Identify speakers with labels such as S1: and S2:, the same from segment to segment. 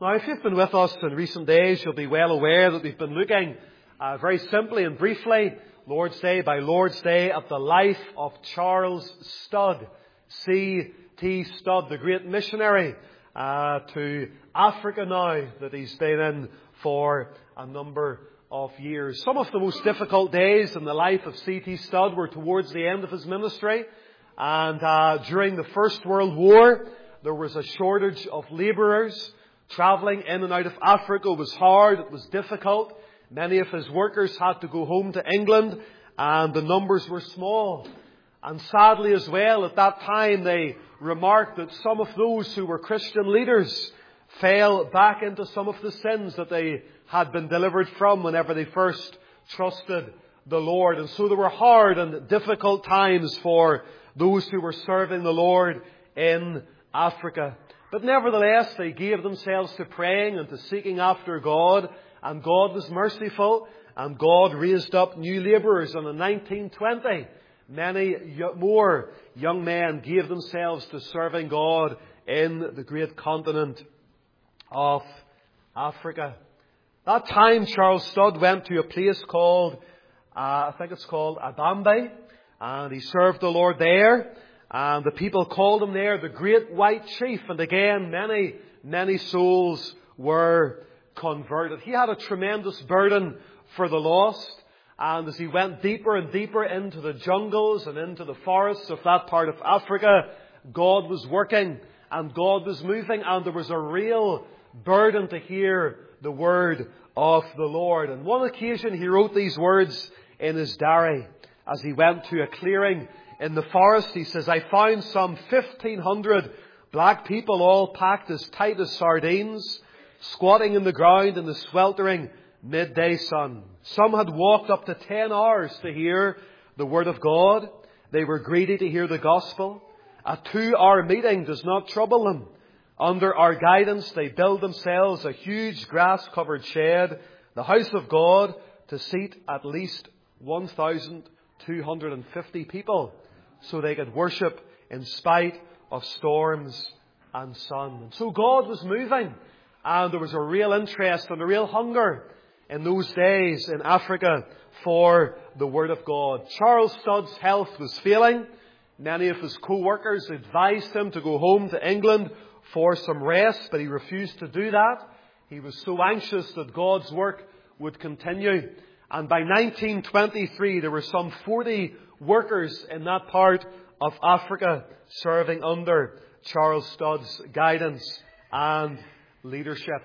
S1: Now, if you've been with us in recent days, you'll be well aware that we've been looking very simply and briefly, Lord's Day by Lord's Day, at the life of Charles Studd, C.T. Studd, the great missionary to Africa now that he's been in for a number of years. Some of the most difficult days in the life of C.T. Studd were towards the end of his ministry, and during the First World War there was a shortage of labourers. Travelling in and out of Africa was hard, it was difficult. Many of his workers had to go home to England, and the numbers were small. And sadly as well, at that time they remarked that some of those who were Christian leaders fell back into some of the sins that they had been delivered from whenever they first trusted the Lord. And so there were hard and difficult times for those who were serving the Lord in Africa. But nevertheless, they gave themselves to praying and to seeking after God, and God was merciful, and God raised up new labourers. And in 1920, many more young men gave themselves to serving God in the great continent of Africa. That time, Charles Studd went to a place called, I think it's called Abambe, and he served the Lord there. And the people called him there the Great White Chief. And again, many souls were converted. He had a tremendous burden for the lost. And as he went deeper and deeper into the jungles and into the forests of that part of Africa, God was working and God was moving. And there was a real burden to hear the word of the Lord. On one occasion, he wrote these words in his diary as he went to a clearing in the forest. He says, "I found some 1,500 black people all packed as tight as sardines, squatting in the ground in the sweltering midday sun. Some had walked up to 10 hours to hear the word of God. They were greedy to hear the gospel. A 2-hour meeting does not trouble them. Under our guidance, they build themselves a huge grass-covered shed, the house of God, to seat at least 1,250 people, so they could worship in spite of storms and sun." And so God was moving, and there was a real interest and a real hunger in those days in Africa for the Word of God. Charles Studd's health was failing. Many of his co-workers advised him to go home to England for some rest, but he refused to do that. He was so anxious that God's work would continue. And by 1923, there were some 40 workers in that part of Africa serving under Charles Studd's guidance and leadership.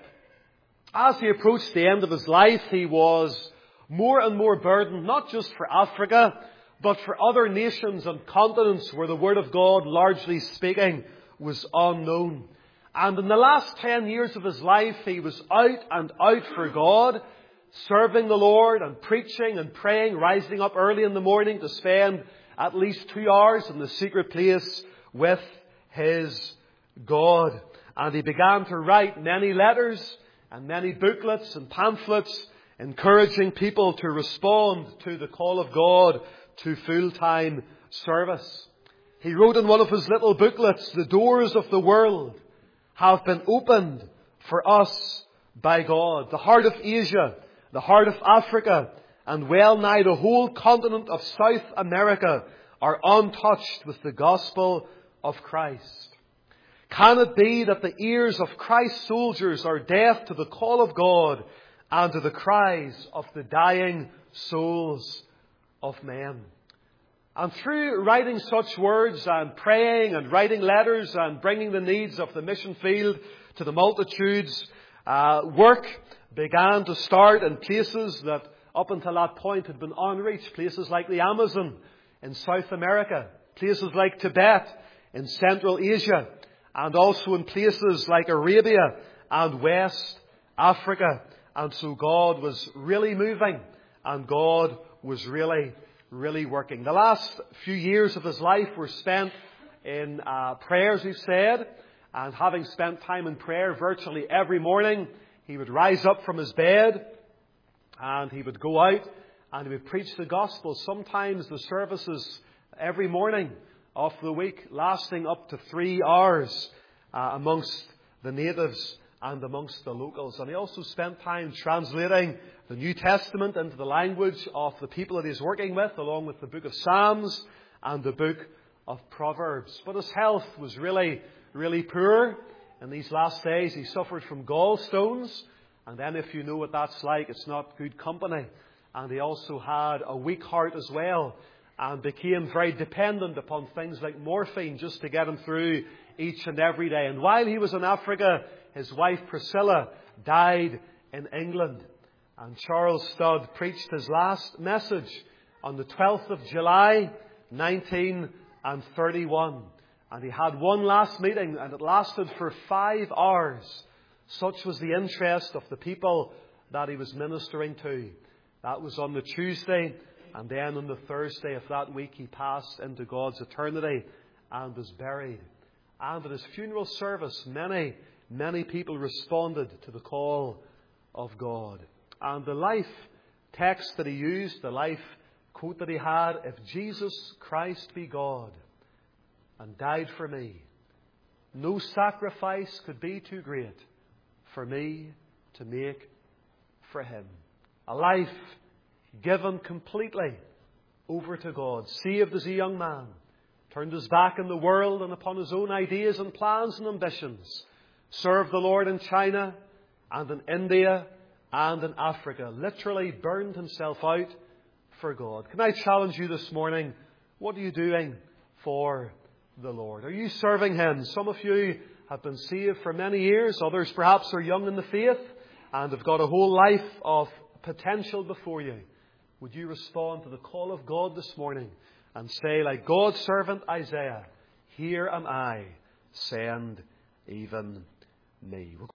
S1: As he approached the end of his life, he was more and more burdened, not just for Africa, but for other nations and continents where the Word of God, largely speaking, was unknown. And in the last 10 years of his life, he was out and out for God, serving the Lord and preaching and praying, rising up early in the morning to spend at least 2 hours in the secret place with his God. And he began to write many letters and many booklets and pamphlets encouraging people to respond to the call of God to full-time service. He wrote in one of his little booklets, "The doors of the world have been opened for us by God. The heart of Asia, the heart of Africa, and well nigh the whole continent of South America are untouched with the gospel of Christ. Can it be that the ears of Christ's soldiers are deaf to the call of God and to the cries of the dying souls of men?" And through writing such words and praying and writing letters and bringing the needs of the mission field to the multitudes, work began to start in places that up until that point had been unreached. Places like the Amazon in South America, places like Tibet in Central Asia, and also in places like Arabia and West Africa. And so God was really moving, and God was really working. The last few years of his life were spent in prayers, he said, and having spent time in prayer virtually every morning, he would rise up from his bed and he would go out and he would preach the gospel. Sometimes the services every morning of the week lasting up to 3 hours amongst the natives and amongst the locals. And he also spent time translating the New Testament into the language of the people that he's working with, along with the book of Psalms and the book of Proverbs. But his health was really, really poor. In these last days, he suffered from gallstones. And then if you know what that's like, it's not good company. And he also had a weak heart as well, and became very dependent upon things like morphine just to get him through each and every day. And while he was in Africa, his wife Priscilla died in England. And Charles Studd preached his last message on the 12th of July, 1931. And he had one last meeting, and it lasted for 5 hours. Such was the interest of the people that he was ministering to. That was on the Tuesday, and then on the Thursday of that week he passed into God's eternity and was buried. And at his funeral service, many, many people responded to the call of God. And the life text that he used, the life quote that he had, "If Jesus Christ be God and died for me, no sacrifice could be too great for me to make for him." A life given completely over to God. Saved as a young man. Turned his back on the world and upon his own ideas and plans and ambitions. Served the Lord in China and in India and in Africa. Literally burned himself out for God. Can I challenge you this morning? What are you doing for the Lord? Are you serving him? Some of you have been saved for many years. Others perhaps are young in the faith and have got a whole life of potential before you. Would you respond to the call of God this morning and say, like God's servant Isaiah, "Here am I, send even me."